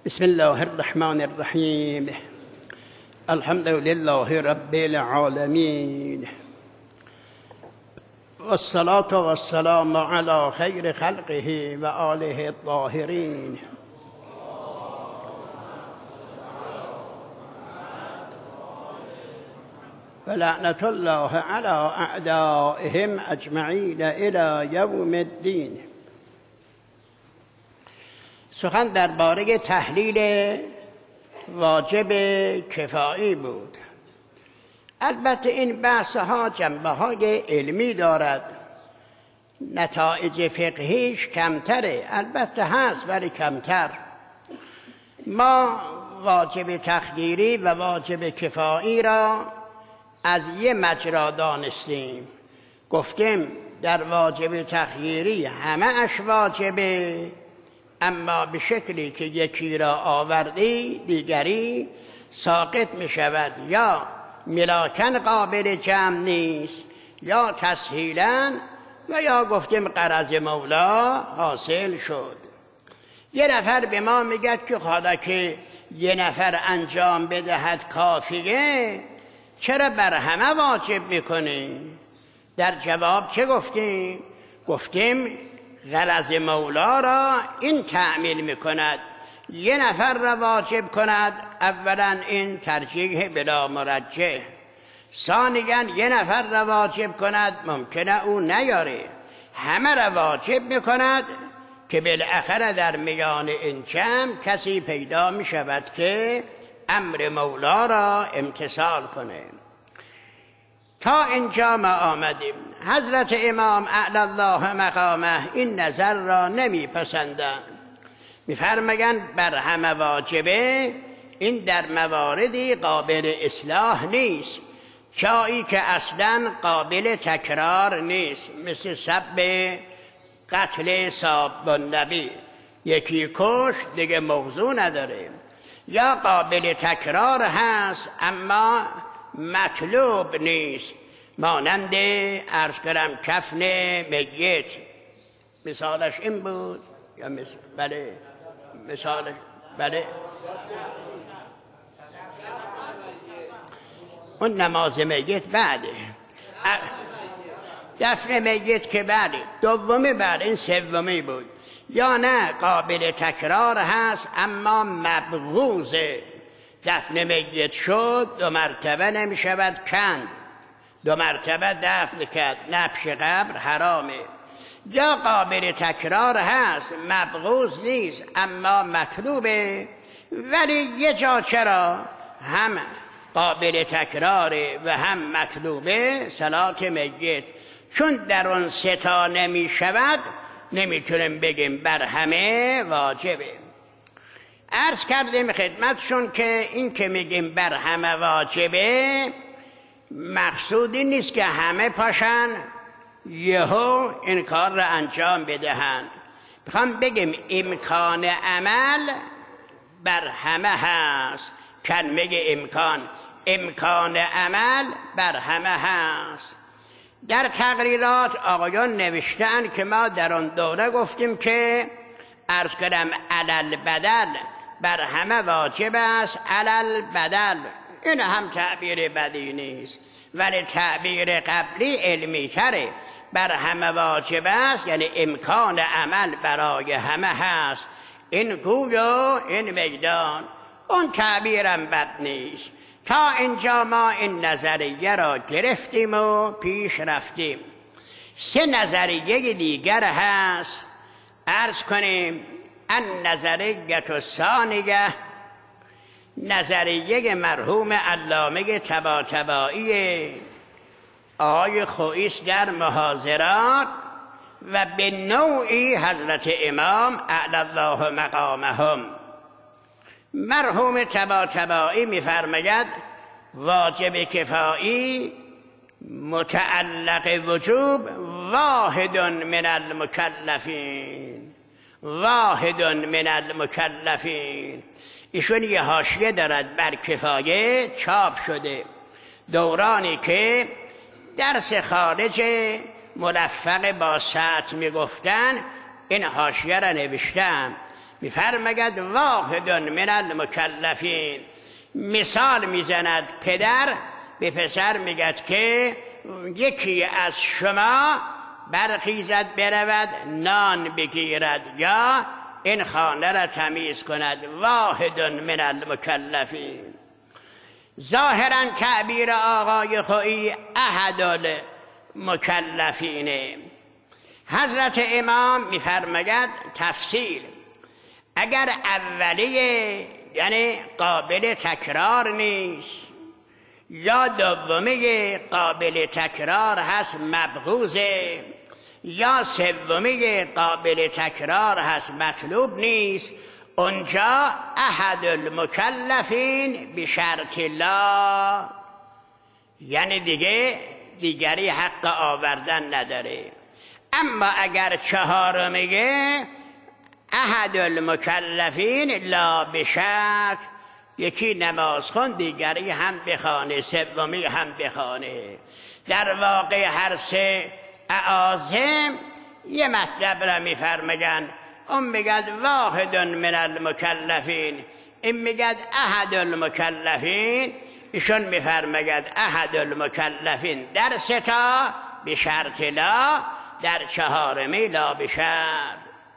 بسم الله الرحمن الرحیم. الحمد لله رب العالمین والصلاة والسلام على خیر خلقه و آله الطاهرین. ولعنة الله على اعدائهم اجمعین الی یوم الدین. سخن درباره تحلیل واجب کفایی بود. البته این بحث ها جنبه های علمی دارد، نتایج فقهیش کمتره، البته هست ولی کمتر. ما واجب تقدیری و واجب کفایی را از یه مجرا دانستیم. گفتیم در واجب تقدیری همه اش واجبه، اما به شکلی که یکی را آوردی دیگری ساقط می شود، یا ملاکن قابل جمع نیست، یا تسهیلا، و یا گفتیم غرض مولا حاصل شد. یه نفر به ما میگه که حالا که یه نفر انجام بدهد کافیه، چرا بر همه واجب میکنی؟ در جواب چه گفتیم؟ گفتیم غرض مولا را این تعمیل میکند، یه نفر را واجب کند، اولا این ترجیح بلا مرجح، ثانیاً یه نفر را واجب کند ممکنه او نیاره، همه را واجب میکند که بالاخره در میان این جمع کسی پیدا میشود که امر مولا را امتثال کنه. تا اینجا ما آمدیم. حضرت امام اعلی الله مقامه این نظر را نمیپسندند، میفرمایند بر همه واجبه، این در مواردی قابل اصلاح نیست، جایی که اصلا قابل تکرار نیست، مثل سب قتل صاحب النبی، یکی کش دیگه موضوع نداره، یا قابل تکرار هست اما مطلوب نیست، مانند عرض کنم کفن میت. مثالش این بود یا بله مثالش بله اون نماز میت بعده، دفن میت که بعده، دومی بعد، این سومی بود. یا نه قابل تکرار هست اما مبغوضه، دفن میت شد 2 مرتبه نمی شود کند، 2 مرتبه دفن کرد، نبش قبر حرامه. یا قابل تکرار هست، مبغوض نیست اما مطلوبه، ولی یه جا چرا هم قابل تکراره و هم مطلوبه، صلات میت، چون در اون 3 تا نمی شود نمیتونیم بگیم بر همه واجبه. عرض کردیم خدمتشون که این که میگیم بر همه واجبه، مقصودی نیست که همه پاشن یهو این کار را انجام بدهن. میخوام بگیم امکان عمل بر همه هست، کن میگه امکان عمل بر همه هست. در تقریرات آقایان نوشتن که ما در آن دوره گفتیم که عرض کردم علل بدل بر همه واجب است، علل بدل، این هم تعبیر بدی نیست، ولی تعبیر قبلی علمی تره، بر همه واجب است یعنی امکان عمل برای همه هست، این گویا این میدان، اون تعبیرم بد نیست. تا اینجا ما این نظریه را گرفتیم و پیش رفتیم. 3 نظریه دیگر هست، عرض کنیم النظریه الثانیه، نظریه مرحوم علامه طباطبایی آقای خوئیست در محاضرات، و به نوعی حضرت امام اعلی الله مقامهم. مرحوم طباطبایی میفرماید واجب کفایی متعلق وجوب واحد من المکلفین، واحد من المکلفین. ایشون یه حاشیه دارد بر کفایه، چاپ شده دورانی که درس خارج ملفق با سطح میگفتن، این حاشیه را نوشتم. میفرماید واحد من المکلفین. مثال میزند پدر به پسر میگد که یکی از شما برخیزد برود نان بگیرد یا این خانه را تمیز کند. واحد من المکلفین. ظاهرا تعبیر آقای خویی احد المکلفینه. حضرت امام میفرماید تفصیل اگر اولیه یعنی قابل تکرار نیست یا دومیه قابل تکرار هست مبغوضه یا سومیه قابل تکرار هست مطلوب نیست، اونجا احد المکلفین بشرط لا، یعنی دیگری حق آوردن نداره. اما اگر چهارمیه احد المکلفین لا بشرط، یکی نماز خون دیگری هم بخوانه سومی هم بخوانه. در واقع هر سه اعاظم یه مطلب را میفرمایند. اون میگد واحد من المکلفین، این میگد احد المکلفین، ایشون میفرماید احد المکلفین در سه تا بشرط لا، در چهارمی لا بشرط.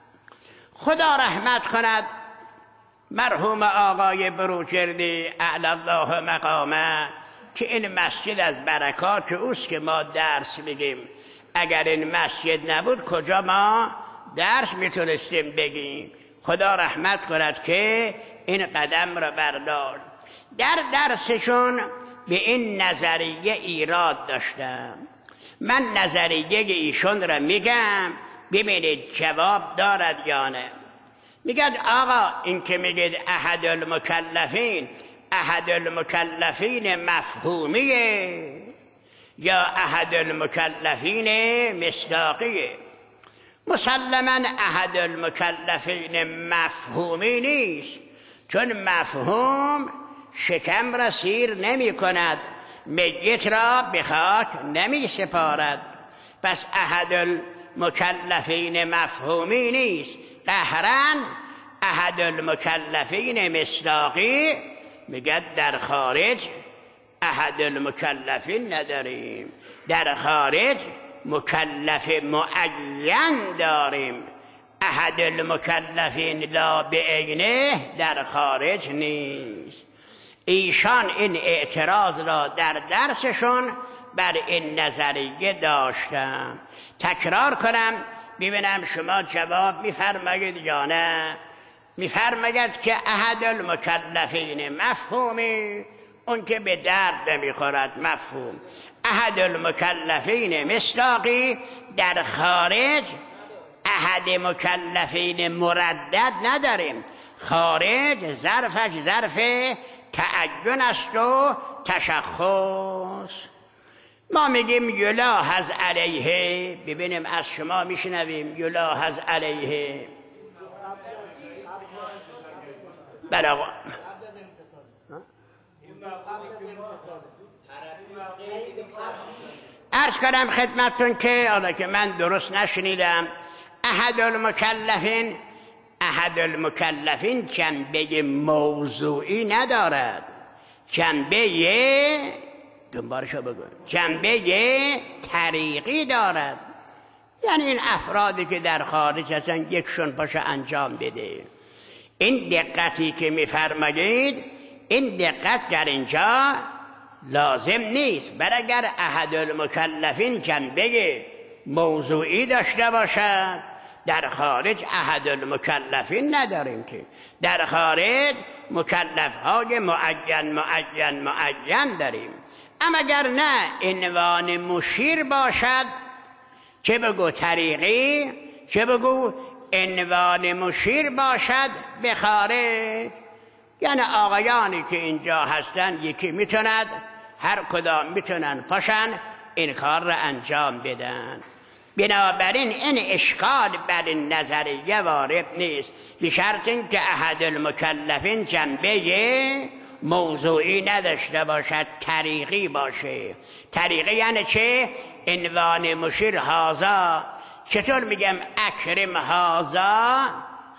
خدا رحمت کند مرحوم آقای بروجردی اعلی الله مقامه که این مسجد از برکات اوست که ما درس بگیم. اگر این مسجد نبود کجا ما درس میتونستیم بگیم. خدا رحمت کند که این قدم را برداشت. در درسشون به این نظریه ایراد داشتم. من نظریه ایشون را میگم ببینید جواب دارد یا نه. میگد آقا این که میگید احد المکلفین، احد المکلفین مفهومیه یا احد المکلفین مصداقیه؟ مسلما احد المکلفین مفهومی نیست، چون مفهوم شکم را سیر نمی کند، میت را به خاک نمی سپارد. پس احد المکلفین مفهومی نیست. قهرن احد المکلفین مصداقی، میگد در خارج احد المکلفین نداریم، در خارج مکلف معین داریم. احد المکلفین لا بعینه در خارج نیست. ایشان این اعتراض را در درسشون بر این نظریه داشتم. تکرار کنم ببینم شما جواب میفرمایید یا نه. میفرماید که احد المکلفین مفهومی، اون که به درد نمیخورد مفهوم. احد المکلفین مصداقی، در خارج احد مکلفین مردد نداریم. خارج ظرفش ظرف تعین است و تشخص. ما میگیم یلاحظ علیه، ببینیم از شما میشنویم یلاحظ علیه. بله عرض کنم خدمتون که حالا که من درست نشنیدم، احد المکلفین، احد المکلفین جنبه موضوعی ندارد، جنبه دنبالشو بگو جنبه طریقی دارد. یعنی این افرادی که در خارج هستن یکشون باشه انجام بده. این دقتی که میفرمایید این دقت در اینجا لازم نیست. بل اگر احد المکلفین جنبه موضوعی داشته باشد، در خارج احد المکلفین نداریم که، در خارج مکلفهای معین داریم. اما اگر نه عنوان مشیر باشد، چه بگو طریقی، چه بگو عنوان مشیر باشد به خارج، یعنی آقایانی که اینجا هستن یکی میتوند، هر کدام میتونن پاشن این کار را انجام بدن. بنابراین این اشکال بر این نظریه وارد نیست، به شرط اینکه احد المکلفین جنبه موضوعی نداشته باشد، طریقی باشه. طریقی یعنی چه؟ عنوان مشیر هازا، چطور میگم اکرم هازا،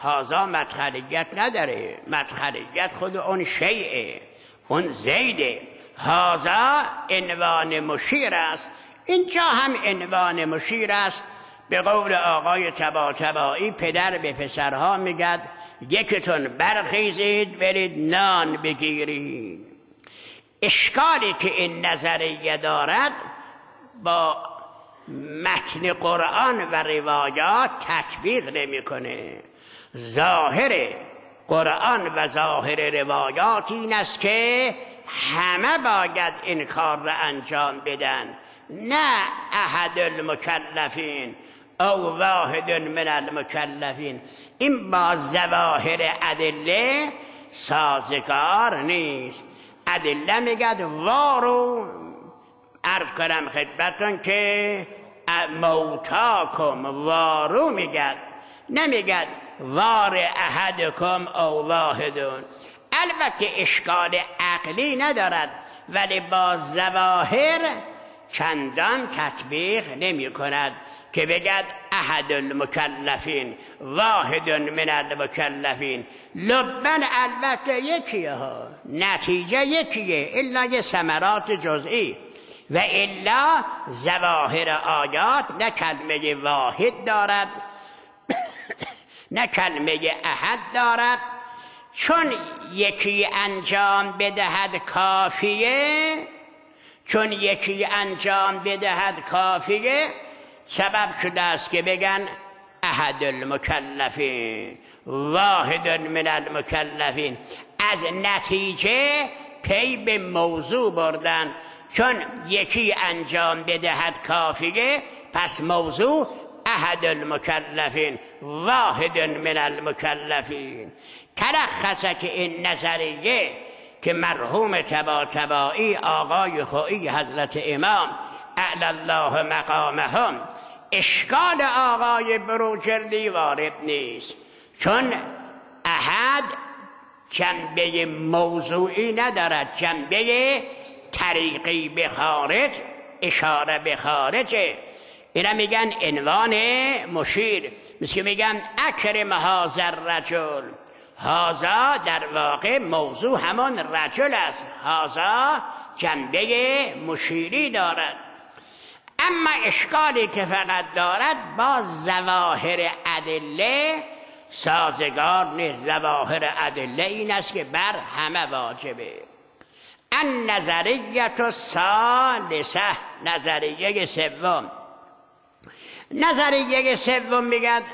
هازا مدخلیت نداره، مدخلیت خود اون شیعه، اون زیده. هازا عنوان مشیر است، اینجا هم عنوان مشیر است. به قول آقای طباطبایی پدر به پسرها میگد یکتون برخیزید برید نان بگیرید. اشکالی که این نظریه دارد با متن قرآن و روایات تطبیق نمیکنه. ظاهر قرآن و ظاهر روایات این است که همه باید این کار را انجام بدن، نه احد المکلفین او واحد من المکلفین. این با ظواهر ادله سازگار نیست. ادله میگد وارو، عرض کنم خدمتون که موتاکم وارو میگد، نمیگد وار احدکم او واحدون. البته اشکال عقلی ندارد ولی با ظواهر چندان تطبیق نمی کند که بگد احد المکلفین واحد من المکلفین. لبن البته یکیه ها، نتیجه یکیه، الا یه ثمرات جزئی و الا ظواهر آیات نه کلمه واحد دارد نه کلمه احد دارد. چون یکی انجام بدهد کافیه، چون یکی انجام بدهد کافیه، سبب شده است که بگن احد المکلفین واحد من المکلفین. از نتیجه پی به موضوع بردن، چون یکی انجام بدهد کافیه پس موضوع احد المکلفین واحد من المکلفین. تلخصه که این نظریه که مرحوم طباطبایی آقای خویی حضرت امام اعلی الله مقامهم اشکال آقای بروجردی وارد نیست، چون احد جنبه موضوعی ندارد، جنبه طریقی به خارج، اشاره به خارجه. اینا میگن عنوان مشیر، مثل که میگن اکرم هذا الرجل. هذا در واقع موضوع همان رجل است، هذا جنبه مشیری دارد. اما اشکالی که فقط دارد با ظواهر ادله سازگار نیست. ظواهر ادله این است که بر همه واجبه. النظریه الثالثه، نظریه سوم. نظریه سوم میگد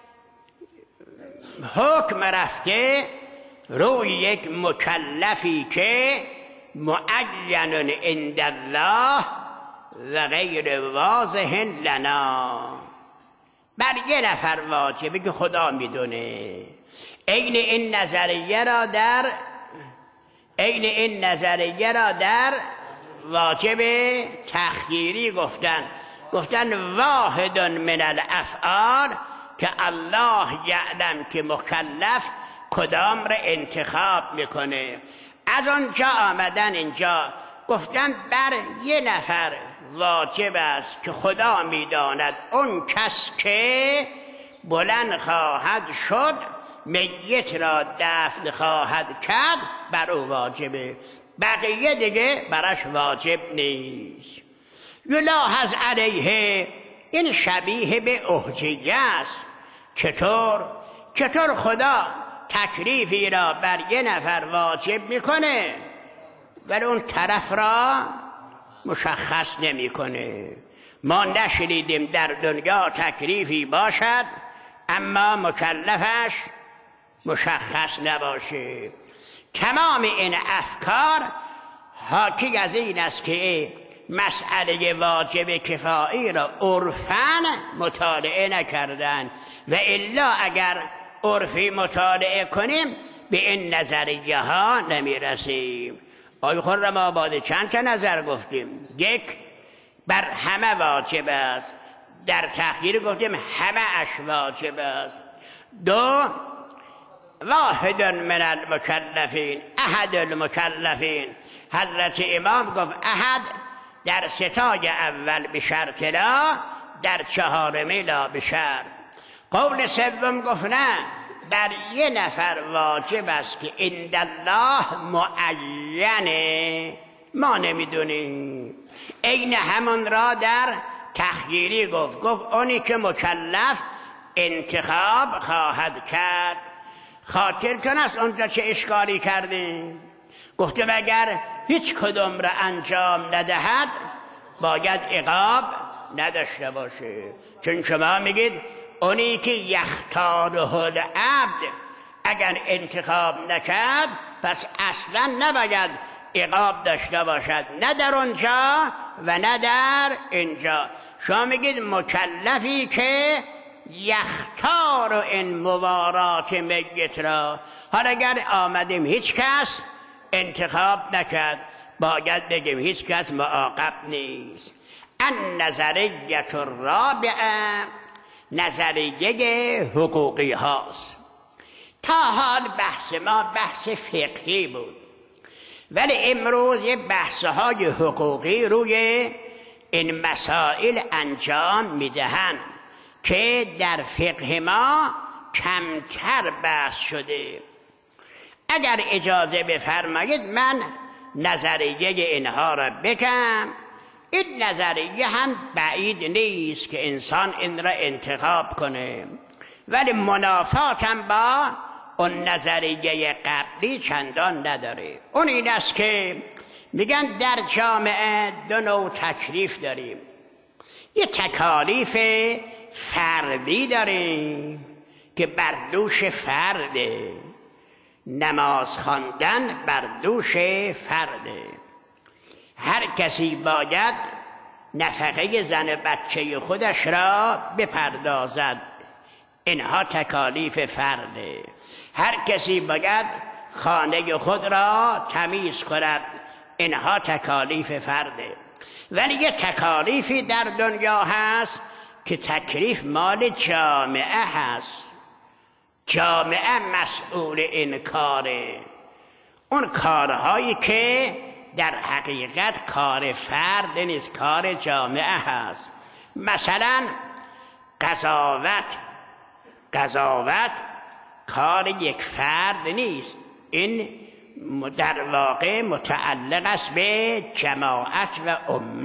حکم رفته روی یک مکلفی که معین عند الله و غیر واضح لنا. بر یه نفر واجبه که خدا میدونه. عین این نظریه را در واجب تخییری گفتن واحد من الافعال که الله یعلم که مکلف کدام را انتخاب میکنه. از آنجا آمدن اینجا گفتن بر یه نفر واجب است که خدا میداند اون کس که بلند خواهد شد میت را دفن خواهد کرد بر او واجبه، بقیه دیگه براش واجب نیست. یلاحظ علیه، این شبیه به احجیه است. چطور خدا تکلیفی را بر یه نفر واجب میکنه ولی اون طرف را مشخص نمیکنه؟ ما نشنیدیم در دنیا تکلیفی باشد اما مکلفش مشخص نباشه. تمام این افکار حاکی از این است که مسئله واجب کفایی را عرفاً مطالعه نکردن و الا اگر عرفی مطالعه کنیم به این نظریه ها نمیرسیم. آقای خرم آبادی چند تا نظر گفتیم. یک، بر همه واجب است. در تخییر گفتیم همه اش واجب است. دو، واحد من المکلفین، احد المکلفین. حضرت امام گفت احد در ستای اول به شرط لا، در چهارمی لا به شرط. قول سوم گفت نه، بر یه نفر واجب است که عند الله معینه، ما نمیدونیم. عین همون را در تخییری گفت اونی که مکلف انتخاب خواهد کرد. خاطرتون است اونجا چه اشکالی کردیم؟ گفته اگر هیچ کدوم را انجام ندهد باید عقاب نداشته باشه. چون شما میگید اونی که یختاره العبد اگر انتخاب نکرد پس اصلا نباید عقاب داشته باشد، نه در اونجا و نه در اینجا. شما میگید مکلفی که یختار این موارات میت را. حالا اگر آمدیم هیچ کس انتخاب نکرد باید بگیم هیچ کس معاقب نیست. النظریه الرابعه، نظریه حقوقی هاست. تا حال بحث ما بحث فقهی بود، ولی امروز یه بحث های حقوقی روی این مسائل انجام میدهند که در فقه ما کمتر بحث شده. اگر اجازه بفرمایید من نظریه اینها را بگم. این نظریه هم بعید نیست که انسان این را انتخاب کنه، ولی منافات هم با اون نظریه قبلی چندان نداره. اون این است که میگن در جامعه دو نوع تکلیف داریم. یه تکالیف فردی داریم که بر دوش فرده، نماز خواندن بر دوش فرده. هر کسی باید نفقه زن بچه خودش را بپردازد، اینها تکالیف فرده. هر کسی باید خانه خود را تمیز کند، اینها تکالیف فرده. ولی یه تکالیفی در دنیا هست که تکلیف مال جامعه هست. جامعه مسئول این کاره. اون کارهایی که در حقیقت کار فرد نیست، کار جامعه هست. مثلا قضاوت کار یک فرد نیست، این در واقع متعلق است به جماعت و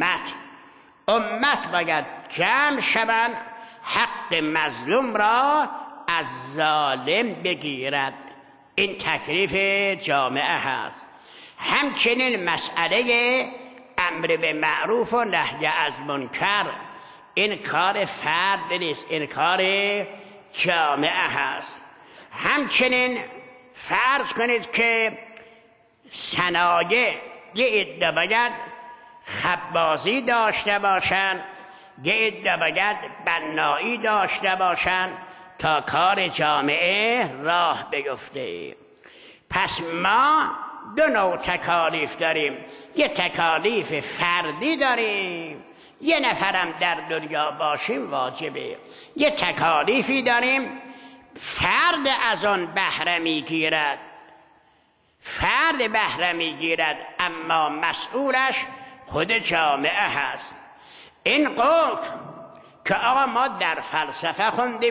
امت باید جمع شوند حق مظلوم را از ظالم بگیرد. این تکلیف جامعه هست. همچنین مسئله امر به معروف و نهی از منکر، این کار فرد نیست، این کار جامعه هست. همچنین فرض کنید که صنایع یه عده باید خبازی داشته باشند، یه عده باید بنایی داشته باشند تا کار جامعه راه بیفته. پس ما دو نوع تکالیف داریم. یه تکالیف فردی داریم، یه نفرم در دنیا باشیم واجبه. یه تکالیفی داریم فرد از آن بهره میگیرد، فرد بهره میگیرد اما مسئولش خود جامعه هست. این قول که آقا ما در فلسفه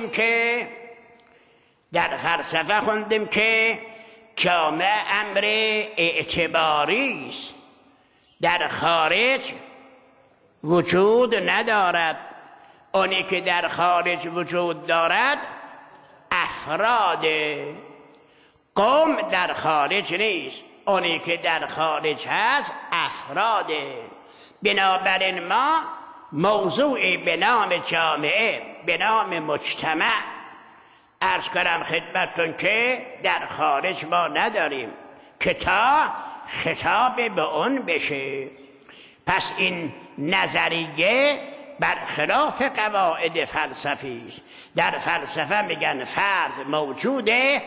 خوندیم که جامعه امر اعتباری است، در خارج وجود ندارد. اونی که در خارج وجود دارد افراد، قوم در خارج نیست. اونی که در خارج هست افراده. بنابراین ما موضوعی به نام جامعه، به نام مجتمع عرض کنم خدمتتون که در خارج ما نداریم که تا خطاب به اون بشه. پس این نظریه برخلاف قواعد فلسفی است. در فلسفه میگن فرد موجوده،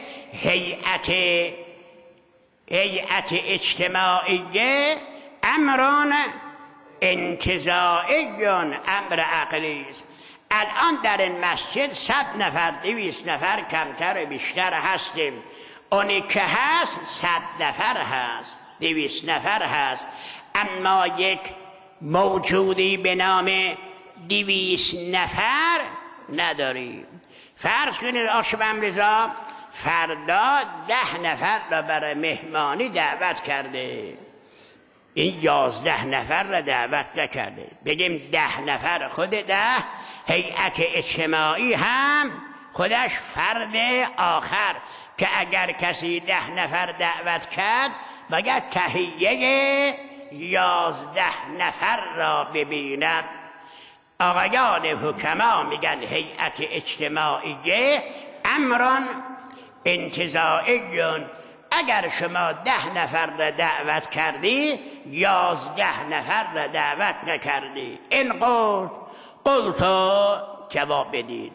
هیئت اجتماعیه امران انتزاعی، امر عقلی است. الان در این مسجد 100 نفر 200 نفر کمتر بیشتر هستیم. اونی که هست 100 نفر هست، 200 نفر هست، اما یک موجودی به نام 200 نفر نداریم. فرض کنید آشم رضا فردا 10 نفر را برای مهمانی دعوت کرده، این 11 نفر را دعوت نکرده. بگیم 10 نفر خود 10، هیئت اجتماعی هم خودش فرد آخر که اگر کسی 10 نفر دعوت کرد باید تهیه 11 نفر را ببیند. آقایان حکما میگن هیئت اجتماعی امران انتزاعی، اگر شما 10 نفر را دعوت کردی 11 نفر را دعوت نکردی. این قلتو جواب بدید.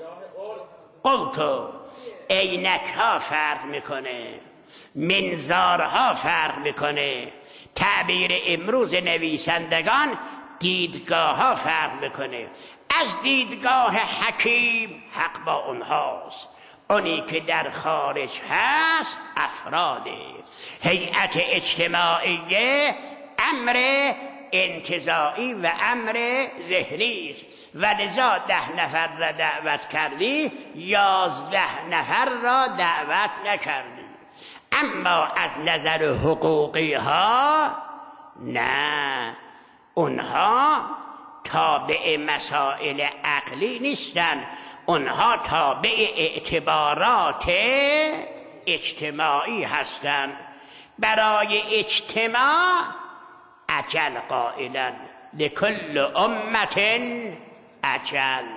قلتو عینک ها فرق میکنه، منظارها فرق میکنه، تعبیر امروز نویسندگان دیدگاه ها فرق میکنه. از دیدگاه حکیم حق با اونهاست، اونی که در خارج هست افراده. هیئت اجتماعی امر انتزاعی و امر ذهنی است و لذا 10 نفر را دعوت کردی 11 نفر را دعوت نکردی. اما از نظر حقوقی ها نه، اونها تابع مسائل عقلی نیستن، اونها تابع اعتبارات اجتماعی هستند. برای اجتماع اجل قائلا لکل امت اجل،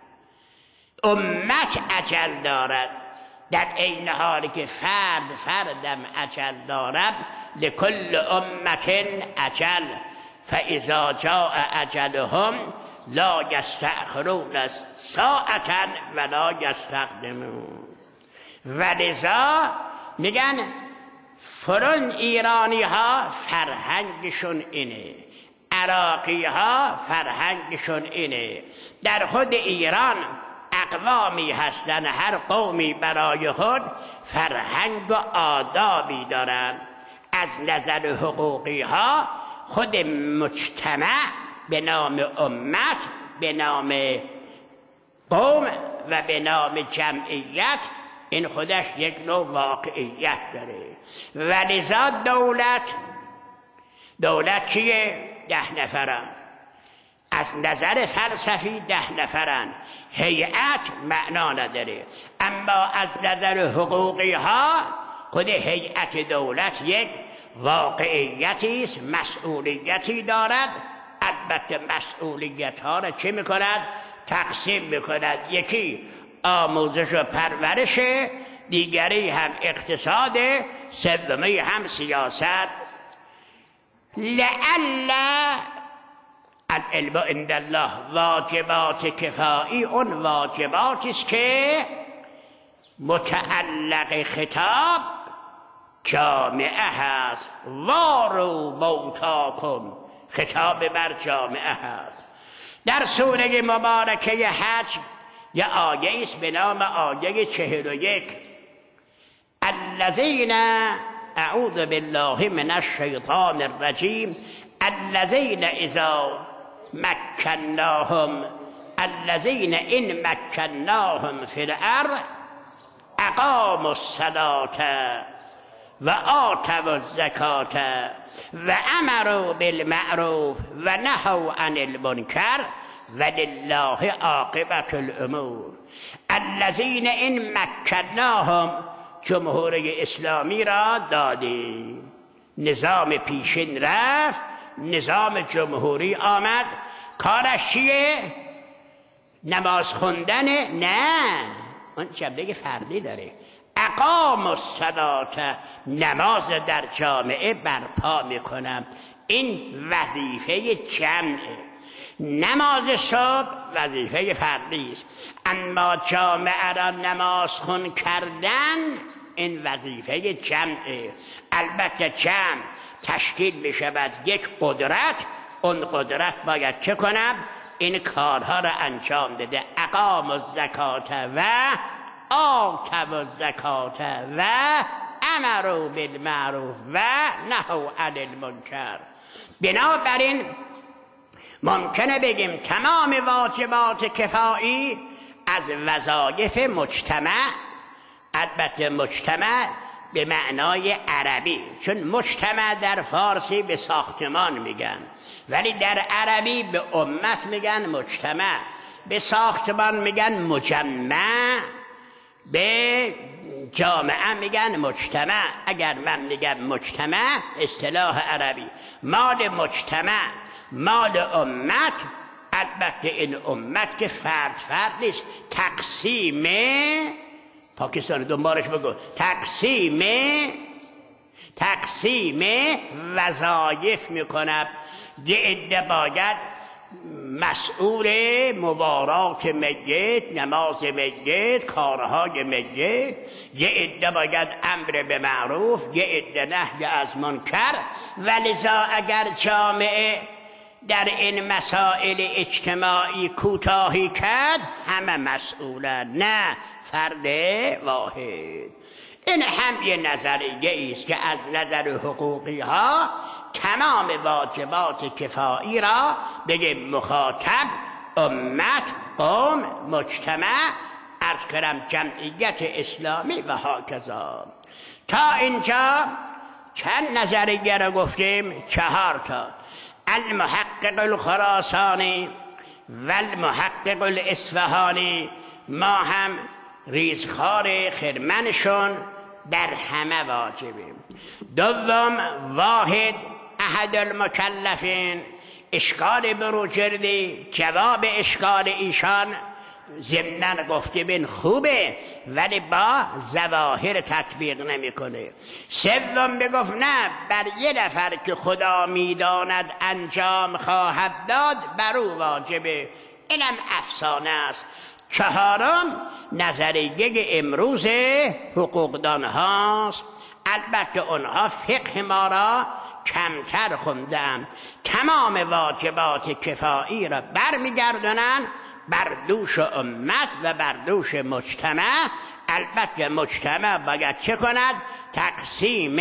امت اجل دارد، در این حالی که فردم اجل دارد. لکل امت اجل فاذا جاء اجلهم لا یستأخرون ساعة ولا یستقدمون. ولذا میگن فرون ایرانی ها فرهنگشون اینه، عراقی ها فرهنگشون اینه. در خود ایران اقوامی هستن، هر قومی برای خود فرهنگ و آدابی دارن. از نظر حقوقی ها خود مجتمع به نام امت، به نام قوم و به نام جمعیت، این خودش یک نوع واقعیت داره. ولذا دولت چیه؟ 10 نفرن. از نظر فلسفی 10 نفرن. هیئت معنا نداره. اما از نظر حقوقی ها خود هیئت دولت یک واقعیتی است، مسئولیتی دارد. البته مسئولیت ها را چه میکند؟ تقسیم میکند. یکی آموزش و پرورش، دیگری هم اقتصاد، سومی هم سیاست. لعل العلم عند الله، واجبات کفایی اون واجباتی است که متعلق خطاب جامعه هست. وارو موتاکم، خطاب بر جامعه هست. در سوره مبارکه حج یه آیه است به نام آیه 41: الذین، اعوذ بالله من الشیطان الرجیم، الذین اذا مکناهم، الذین ان مکناهم فی الارض اقاموا الصلاة و آتوا الزکاة و امروا بالمعروف و نهوا عن المنکر ولله عاقبة الامور. الذین ان مکناهم، جمهوری اسلامی را دادیم، نظام پیشین رفت، نظام جمهوری آمد. کارش چیه؟ نماز خوندن؟ نه، اون جنبه فردی داره. اقام الصلاة، نماز در جامعه برپا میکنم. این وظیفه جمعه. نماز صبح وظیفه فردی است، اما جامعه را نمازخوان کردن این وظیفه جمعه. البته جمع تشکیل می شود یک قدرت، اون قدرت باید چه کند؟ این کارها را انجام بده. اقام الزکاة و آتوا الزکاة و امروا بالمعروف و نهوا عن المنکر. بنابراین ممکنه بگیم تمام واجبات کفایی از وظایف مجتمع، البته مجتمع به معنای عربی، چون مجتمع در فارسی به ساختمان میگن، ولی در عربی به امت میگن مجتمع، به ساختمان میگن مجمع، به جامعه میگن مجتمع. اگر من میگم مجتمع اصطلاح عربی، مال مجتمع مال امت، البته این امت که فرد نیست، تقسیم، پاکستان دنبالش بگو، تقسیم وظایف میکنم. یه عده باید مسئول مبارات میت، نماز میت، کارهای میت، یه عده باید امر به معروف، یه عده نهی از منکر. ولذا اگر جامعه در این مسائل اجتماعی کوتاهی کرد همه مسئولن، نه فرد واحد. این هم یه نظریه است که از نظر حقوقی ها تمام واجبات کفایی را بگیم مخاطب امت، قوم، مجتمع، عرض کردم جمعیت اسلامی و هاکذا. تا اینجا چند نظریه را گفتیم؟ 4 تا. المحقق الخراسانی و المحقق الاصفهانی، ما هم ریزخوار خرمنشون در همه واجبیم. دوم، واحد احد المکلفین، اشکال بروجردی جواب اشکال ایشان ضمناً گفته بین خوبه ولی با ظواهر تطبیق نمیکنه. سوم بگفت نه، بر یه نفر که خدا میداند انجام خواهد داد بر او واجبه، اینم افسانه است. 4م نظریه امروز حقوقدان هاست، البته اونها فقه ما را کمتر خوندن، تمام واجبات کفایی را برمیگردونن بر دوش امت و بر دوش مجتمع. البته مجتمع باید چه کند؟ تقسیم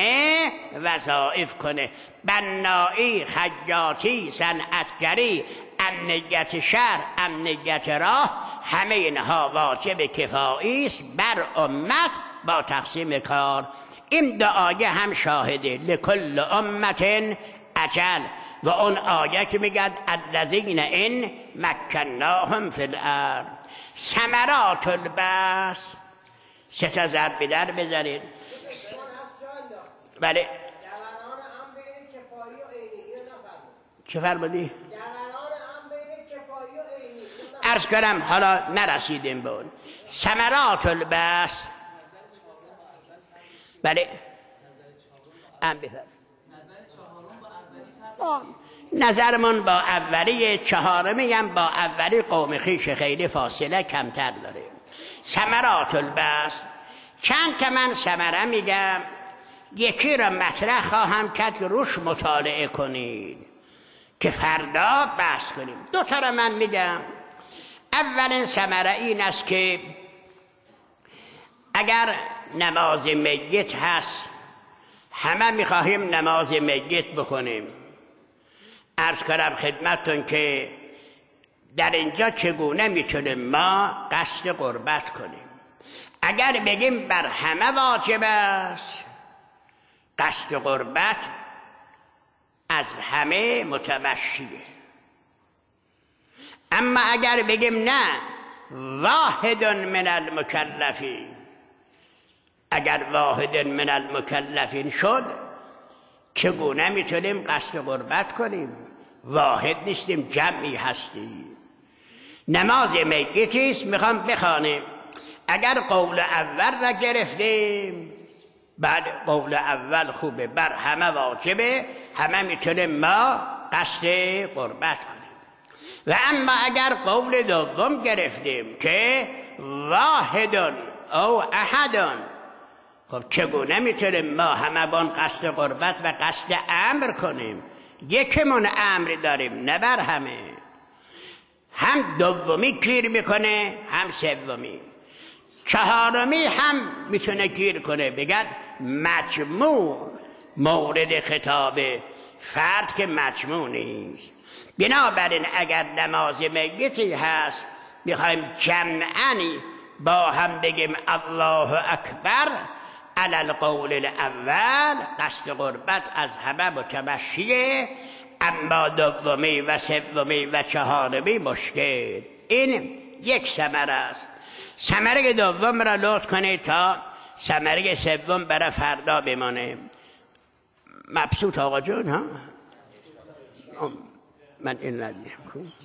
وظایف کنه. بنایی، خیاطی، صنعتگری، امنیت شهر، امنیت راه، همه اینها واجب کفایی است بر امت با تقسیم کار. این 2 آیه هم شاهده، لکل امت اجل، و اون آیه که میگه الذین ان مکناهم فی الارض. ثمرات البحث 3 تا ضرب در بذارید. بله چه فرمودی؟ عرض کنم حالا نرسیدیم به اون. ثمرات البحث، بله نظرمون با اولی، 4می هم با اولی قوم خویش خیلی فاصله کمتر داره. ثمرات البحث، چند تا من ثمره میگم، یکی را مطرح خواهم کرد که روش مطالعه کنید که فردا بحث کنیم. 2 تا را من میگم. اولین ثمره این است که اگر نماز میت هست، همه میخواهیم نماز میت بخونیم. عرض کنم خدمتتون که در اینجا چگونه میتونیم ما قصد قربت کنیم. اگر بگیم بر همه واجب است، قصد قربت از همه متمشیه. اما اگر بگیم نه، واحد من المکلفین، اگر واحد من المکلفین شد چگونه میتونیم قصد قربت کنیم؟ واحد نیستیم، جمعی هستیم. نماز میتی است، میخوام بخوانیم. اگر قول اول را گرفتیم، بعد قول اول خوبه، بر همه واجبه، همه میتونیم ما قصد قربت کنیم. و اما اگر قول دوم گرفتیم که واحدون او احدون، خب چگونه میتونیم ما همه بان قصد قربت و قصد امر کنیم؟ یکمون امر داریم، نه بر همه. هم دومی گیر میکنه، هم سومی. 4می هم میتونه گیر کنه، بگد مجموع مورد خطاب فرد که مجموع نیست. بنابراین اگر نماز میتی هست میخوایم جمعاً با هم بگیم الله اکبر علی القول الاول، قصد قربت از همه متمشیه، اما دومی و سومی و چهارمی مشکل. این یک ثمره است. ثمره دوم را لطف کنید تا ثمره سوم برای فردا بمانه. مبسوط آقا جون ها؟ من این ندیم.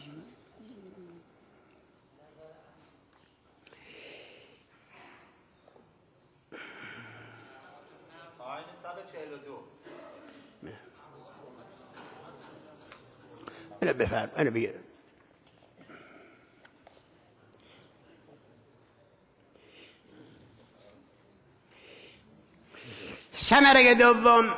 اینو بفرم، اینو بگیر. ثمره دوم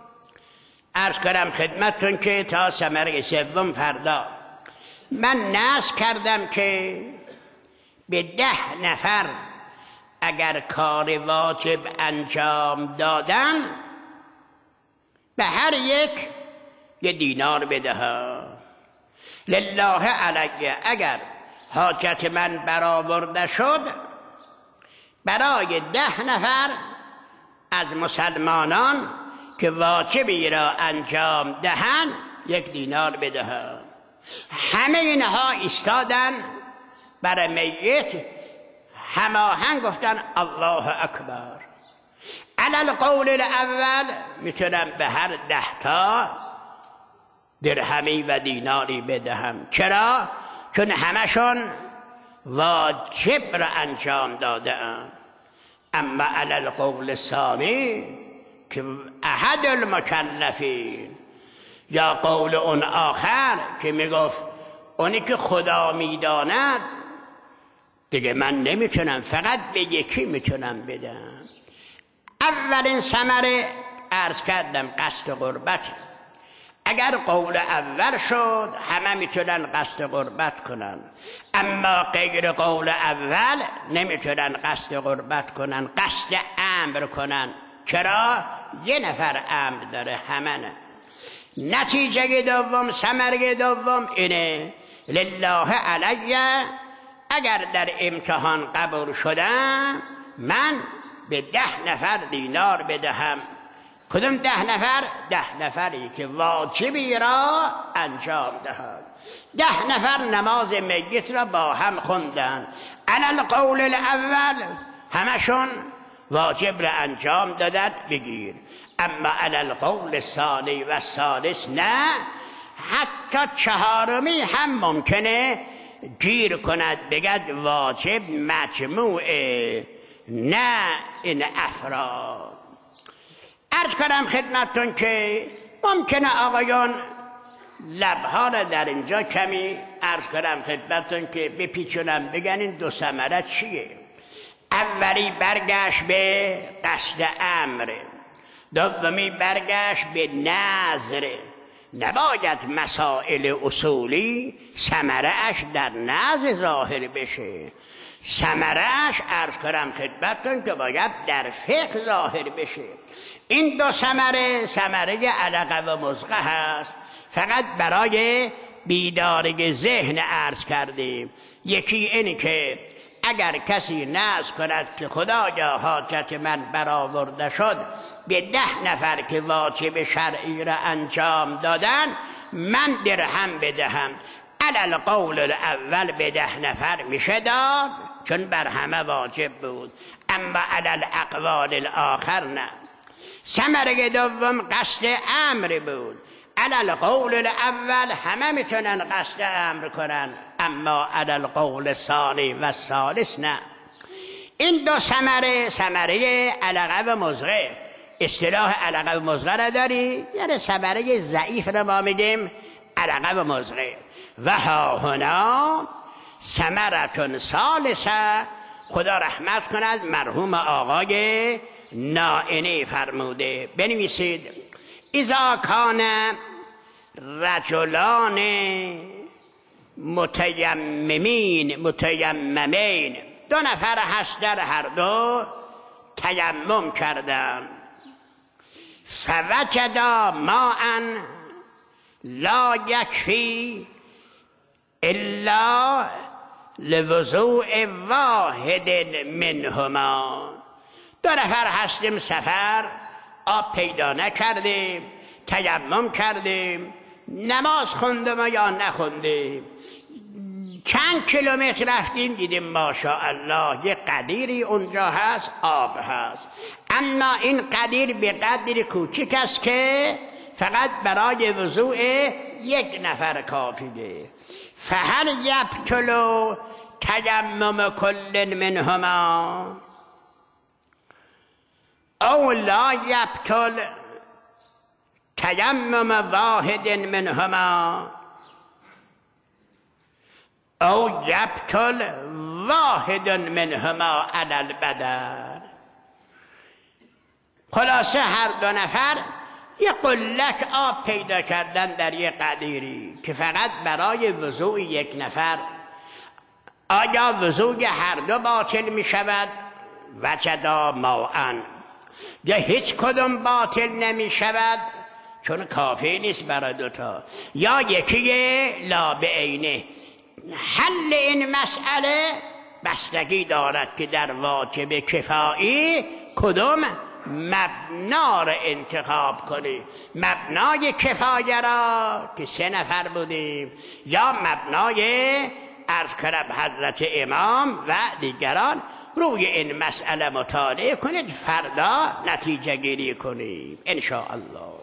عرض کنم خدمتتون که تا ثمره سوم فردا من نصب کردم که به 10 نفر اگر کار واجب انجام دادن به هر یک 1 دینار بدهم. لله علیه، اگر حاجت من برآورده شد برای 10 نفر از مسلمانان که واجبی را انجام دهند 1 دینار بدهم. همه اینها ایستادن برای میت هماهنگ گفتن الله اکبر. علی القول الاول میتونم به هر 10 تا درهمی و دیناری بدهم. چرا؟ چون همشون واجب را انجام داده‌اند. اما علی القول الثانی که احد المکلفین، یا قول اون آخر که میگفت اونی که خدا میداند دیگه من نمیتونم، فقط به یکی میتونم بدم. اولین ثمره عرض کردم قصد قربت. اگر قول اول شد همه میتونن قصد قربت کنن، اما غیر قول اول نمیتونن قصد قربت کنن، قصد امر کنن. چرا؟ 1 نفر امر داره، همه نه. نتیجه دوم، ثمره دوم اینه لله علیه، اگر در امتحان قبول شدم من به 10 نفر دینار بدهم. کدوم 10 نفر؟ 10 نفری که واجبی را انجام دهند. 10 نفر نماز میت را با هم خوندن. علی القول الاول همشون واجب را انجام دادن، بگیر. اما علی القول الثانی و الثالث نه، حتی چهارمی هم ممکنه گیر کند بگد واجب مجموعه، نه این افراد. عرض کنم خدمتتون که ممکنه آقایان لبها را در اینجا کمی عرض کنم خدمتتون که بپیچونم بگن این 2 ثمره چیه. اولی برگشت به قصد امر، دومی برگشت به نظر. نباید مسائل اصولی ثمره اش در نظر ظاهر بشه، ثمره اش عرض کنم خدمتتون که باید در فقه ظاهر بشه. این 2 ثمره، ثمره علقه و مضغه هست، فقط برای بیداری ذهن عرض کردیم. یکی این که اگر کسی نذر کند که خدایا حاجت من برآورده شد به 10 نفر که واجب شرعی را انجام دادن من درهم بدهم، علی القول الاول به 10 نفر میشه داد چون بر همه واجب بود، اما علی الاقوال الاخر نه. ثمره دوم قصد امر بود. علی القول الاول همه میتونن قصد امر کنن، اما علی القول الثانی و الثالث نه. این 2 ثمره، ثمره علقه و مضغه. اصطلاح علقه و مضغه را داری؟ یعنی ثمره ضعیف را ما میگیم علقه و مضغه. و ها هنا ثمرة ثالثه، خدا رحمت کند مرحوم آقای نائینی فرموده، بنویسید اذا کان رجلان متیممین 2 نفر هست در هر دو تیمم کردن، فوجدا ماء لا یکفی الا لوضوء واحد منهما. 2 نفر هستیم سفر، آب پیدا نکردیم، تیمم کردیم، نماز خوندیم یا نخوندیم، چند کیلومتر رفتیم دیدیم ماشاءالله یه قدیری اونجا هست، آب هست، اما این قدیر به قدری کوچک است که فقط برای وضوء 1 نفر کافیه. فهل یبطل تیمم کل منهما او لا یبطل تیمم واحد منهما او یبطل واحد منهما علی البدن. خلاصه هر 2 نفر یه قلک آب پیدا کردن در یه قدیری که فقط برای وضوء 1 نفر. آیا وضوء هر 2 باطل می شود؟ وجدا ماءً. یا هیچ کدوم باطل نمی شود چون کافی نیست برای 2 تا، یا یکی لا بعینه. حل این مسئله بستگی دارد که در واجب کفایی کدوم مبنا را انتخاب کنی، مبنای کفایه را که 3 نفر بودیم یا مبنای عرض کنم حضرت امام و دیگران. روی این مسئله مطالعه کنید، فردا نتیجه گیری کنید ان شاء الله.